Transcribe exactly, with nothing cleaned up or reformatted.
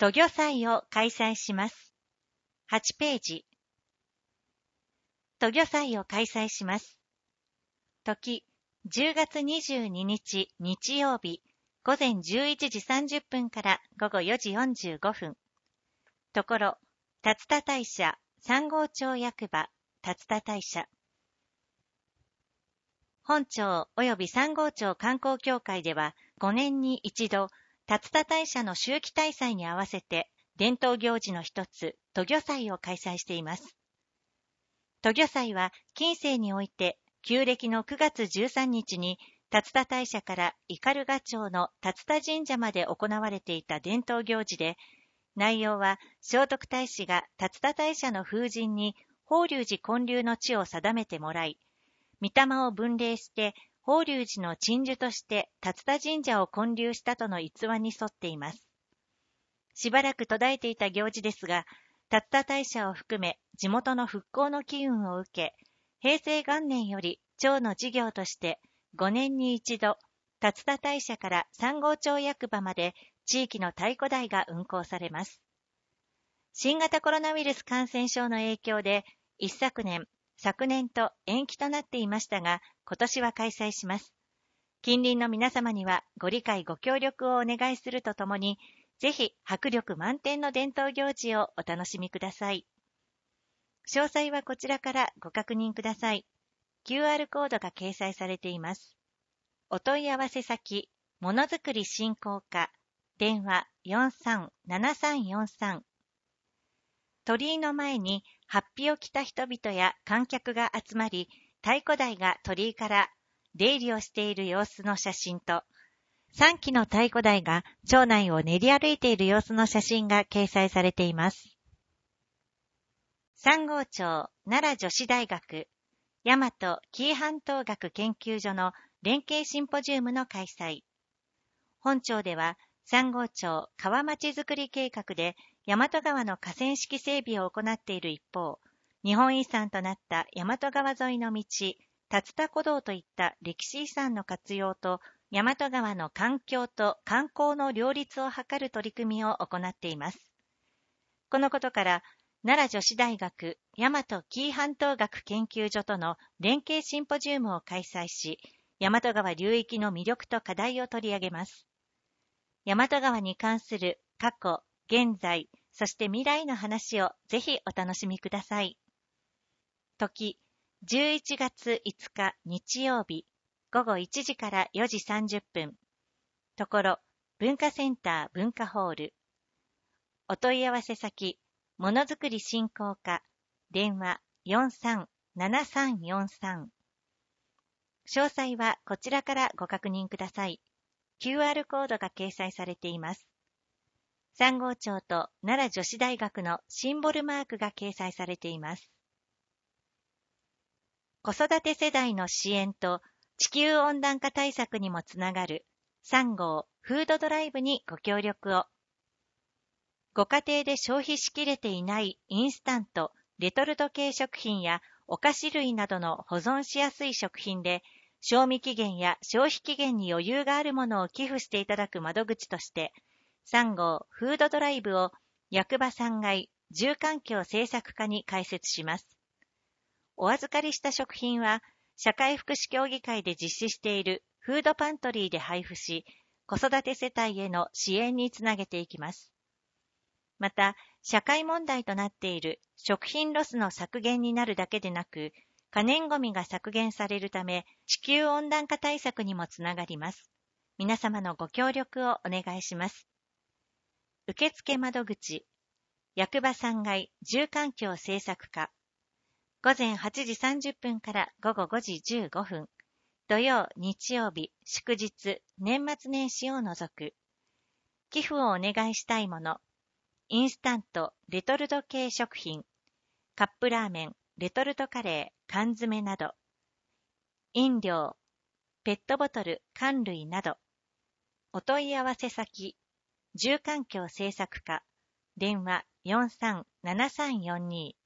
都魚祭を開催します。はちページ。都魚祭を開催します。時、じゅうがつにじゅうににち日曜日、午前じゅういちじさんじゅっぷんから午後よじよんじゅうごふん。ところ、竜田大社、三郷町役場、竜田大社。本町及び三郷町観光協会では、ごねんに一度、竜田大社の秋季大祭に合わせて、伝統行事の一つ、都魚祭を開催しています。都魚祭は、近世において、旧暦のくがつじゅうさんにちに、竜田大社から斑鳩町の竜田神社まで行われていた伝統行事で、内容は聖徳太子が竜田大社の風神に法隆寺建立の地を定めてもらい、御霊を分霊して法隆寺の鎮守として竜田神社を建立したとの逸話に沿っています。しばらく途絶えていた行事ですが、竜田大社を含め地元の復興の機運を受け、平成元年より町の事業としてごねんに一度、竜田大社から三郷町役場まで地域の太鼓台が運行されます。新型コロナウイルス感染症の影響で、一昨年、昨年と延期となっていましたが、今年は開催します。近隣の皆様にはご理解ご協力をお願いするとともに、ぜひ迫力満点の伝統行事をお楽しみください。詳細はこちらからご確認ください。キューアール コードが掲載されています。お問い合わせ先、ものづくり振興課、電話 よんさんななさんよんさん。鳥居の前に法被を着た人々や観客が集まり、太鼓台が鳥居から出入りをしている様子の写真と、さんきの太鼓台が町内を練り歩いている様子の写真が掲載されています。三郷町奈良女子大学大和紀伊半島学研究所の連携シンポジウムの開催。本町では三郷町川町づくり計画で大和川の河川敷整備を行っている一方、日本遺産となった大和川沿いの道、竜田古道といった歴史遺産の活用と、大和川の環境と観光の両立を図る取り組みを行っています。このことから、奈良女子大学大和紀伊半島学研究所との連携シンポジウムを開催し、大和川流域の魅力と課題を取り上げます。大和川に関する過去、現在、そして未来の話をぜひお楽しみください。時、じゅういちがついつか日曜日、ごごいちじからよじさんじゅっぷん。ところ、文化センター文化ホール。お問い合わせ先、ものづくり振興課、電話 よんさんななさんよんさん。詳細はこちらからご確認ください。キューアール コードが掲載されています。三郷町と奈良女子大学のシンボルマークが掲載されています。子育て世代の支援と地球温暖化対策にもつながる三郷フードドライブにご協力を。ご家庭で消費しきれていないインスタント、レトルト系食品やお菓子類などの保存しやすい食品で、賞味期限や消費期限に余裕があるものを寄付していただく窓口として、三郷フードドライブを役場さんがい住環境政策課に開設します。お預かりした食品は、社会福祉協議会で実施しているフードパントリーで配布し、子育て世帯への支援につなげていきます。また、社会問題となっている食品ロスの削減になるだけでなく、可燃ごみが削減されるため、地球温暖化対策にもつながります。皆様のご協力をお願いします。受付窓口、役場さんがい住環境政策課、ごぜんはちじさんじゅっぷんからごごごじじゅうごふん、土曜、日曜日、祝日、年末年始を除く。寄付をお願いしたいもの、インスタント、レトルト系食品、カップラーメン、レトルトカレー、缶詰など、飲料、ペットボトル、缶類など、お問い合わせ先、住環境政策課、電話 よんさんななさんよんに。